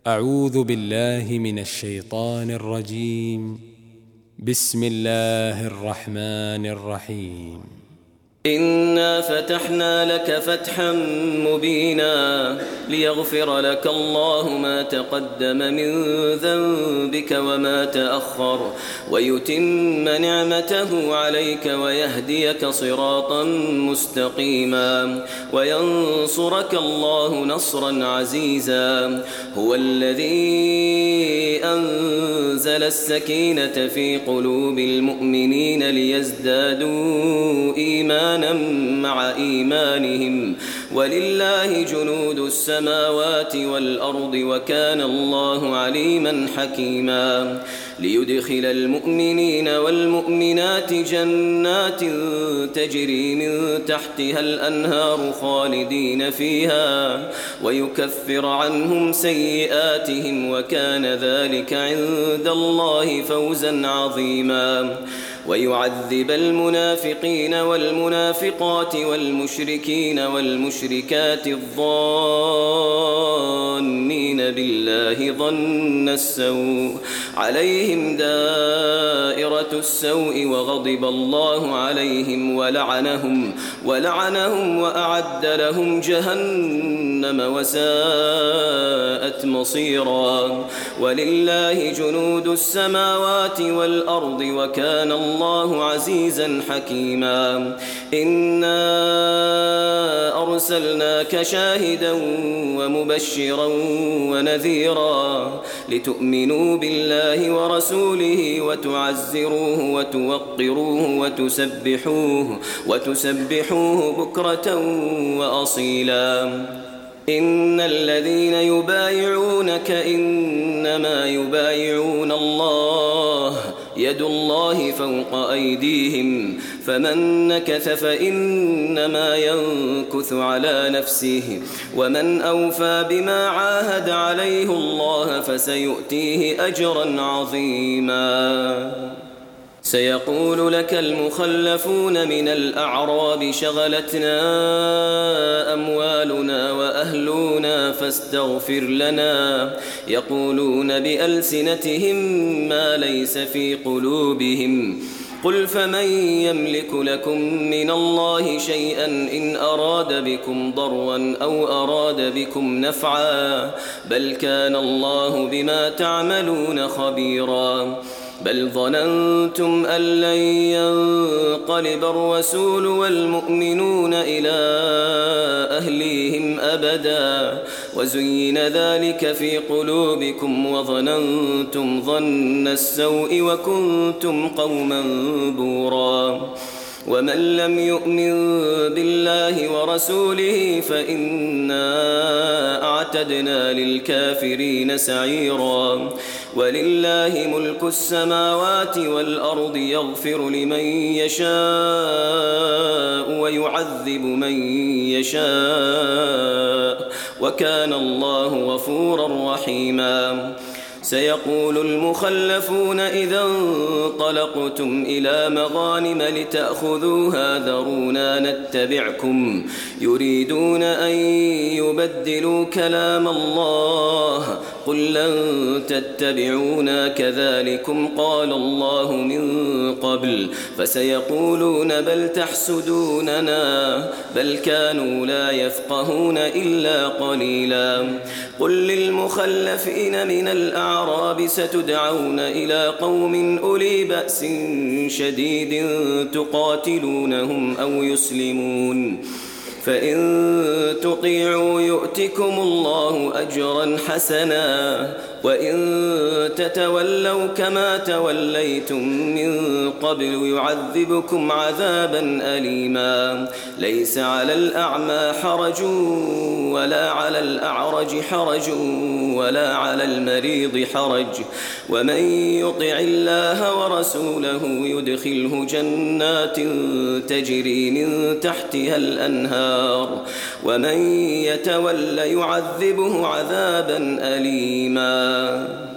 أعوذ بالله من الشيطان الرجيم. بسم الله الرحمن الرحيم. إنا فتحنا لك فتحا مبينا ليغفر لك الله ما تقدم من ذنبك وما تأخر ويتم نعمته عليك ويهديك صراطا مستقيما وينصرك الله نصرا عزيزا. هو الذي أنزل السكينة في قلوب المؤمنين ليزدادوا إيمانا مع إيمانهم ولله جنود السماوات والأرض وكان الله عليما حكيما. ليدخل المؤمنين والمؤمنات جنات تجري من تحتها الأنهار خالدين فيها ويكفر عنهم سيئاتهم وكان ذلك عند الله فوزا عظيما. ويعذب المنافقين والمنافقات والمشركين والمشركات الظانين بالله ظن السوء عليهم دائرة السوء وغضب الله عليهم ولعنهم وأعد لهم جهنم وساءت مصيرا. ولله جنود السماوات والأرض وكان الله عزيزا حكيما. إنا أرسلناك شاهدا ومبشرا ونذيرا لتؤمنوا بالله ورسوله وتعزروه وتوقروه وتسبحوه بكرة وأصيلا. إن الذين يبايعونك إنما يبايعون الله يد الله فوق أيديهم فمن نكث فإنما ينكث على نفسه ومن أوفى بما عاهد عليه الله فسيؤتيه أجرا عظيما. سيقول لك المخلفون من الأعراب شغلتنا أموالنا وأهلنا فاستغفر لنا يقولون بألسنتهم ما ليس في قلوبهم قل فمن يملك لكم من الله شيئا إن أراد بكم ضرا أو أراد بكم نفعا بل كان الله بما تعملون خبيرا. بل ظننتم أن لن ينقلب الرسول والمؤمنون إلى أهليهم أبدا وزين ذلك في قلوبكم وظننتم ظن السوء وكنتم قوما بورا. ومن لم يؤمن بالله ورسوله فإنا أعتدنا للكافرين سعيرا. ولله ملك السماوات والأرض يغفر لمن يشاء ويعذب من يشاء وكان الله غفورا رحيما. سيقول المخلفون إذا انطلقتم إلى مغانم لتأخذوها ذرونا نتبعكم يريدون أن يبدلوا كلام الله قل لن تتبعونا كذلكم قال الله من قبل فسيقولون بل تحسدوننا بل كانوا لا يفقهون إلا قليلا. قل للمخلفين من الأعراب ستدعون إلى قوم أولي بأس شديد تقاتلونهم أو يسلمون فإن تطيعوا يؤتكم الله أجرا حسنا وإن تتولوا كما توليتم من قبل يعذبكم عذابا أليما. ليس على الأعمى حرج ولا على الأعرج حرج ولا على المريض حرج ومن يطع الله ورسوله يدخله جنات تجري من تحتها الأنهار ومن يتول يعذبه عذابا أليما.